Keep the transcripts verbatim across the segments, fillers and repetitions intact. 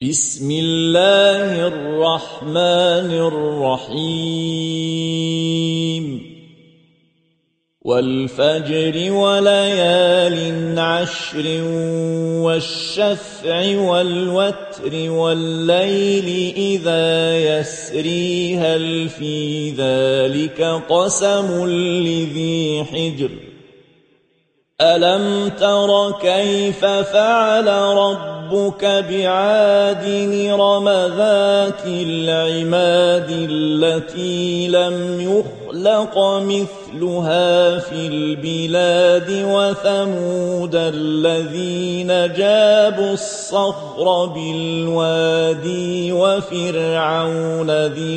بسم الله الرحمن الرحيم والفجر وليال عشر والشفع والوتر والليل إذا يسري هل في ذلك قسم لذي حجر ألم تر كيف فعل ربك بعاد إرم ذات العماد التي لم يخلق مثلها في البلاد وثمود الذين جابوا الصخر بالوادي وفرعون ذي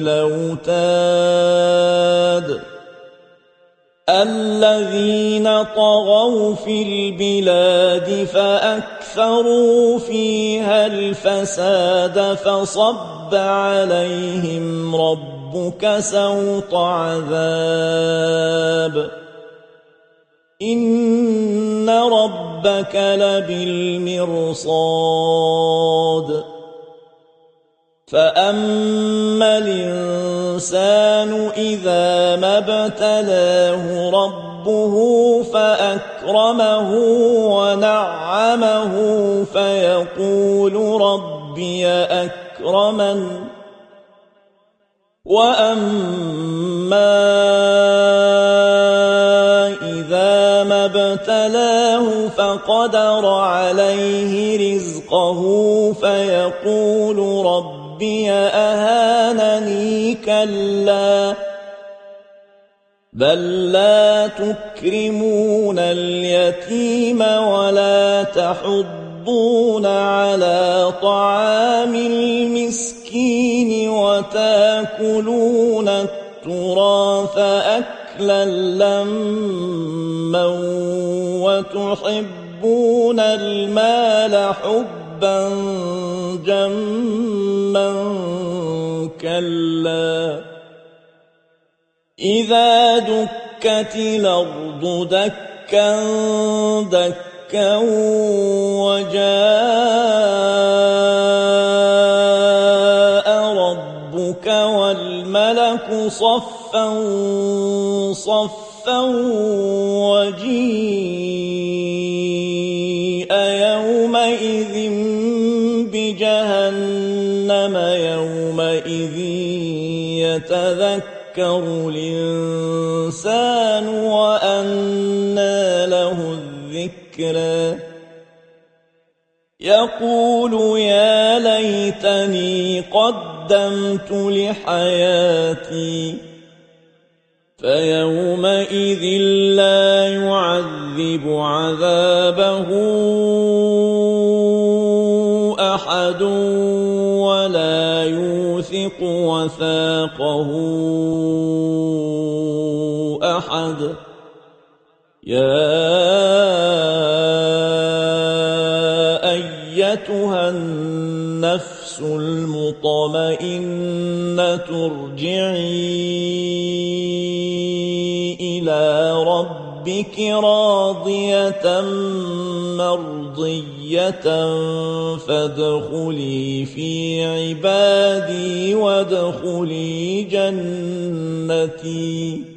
الأوتاد الذين طغوا في البلاد فأكثروا فيها الفساد فصب عليهم ربك سوط عذاب إن ربك لبالمرصاد فأما الإنسان إذا ما ابتلاه ربه فأكرمه ونعمه فيقول ربي أكرمن وأما إذا ما ابتلاه فقدر عليه رزقه فيقول ربي ربي أهانني كلا بل لا تكرمون اليتيم ولا تحضون على طعام المسكين وتاكلون التراث أكلا لما وتحبون المال حبا جما كلا إذا دكت الأرض دكا دكا وجاء ربك والملك صفا صفا وجيء يومئذ بجهنم يومئذ يتذكر الإنسان وأنى له الذكرى يقول يا ليتني قدمت لحياتي فيومئذ لا يعذب عذابه أحد ولا يوثق وثاقه أحد يا أيتها النفس المطمئنة ارجعي إلى ربك راضية مرضية فادخلي في عبادي وادخلي جنتي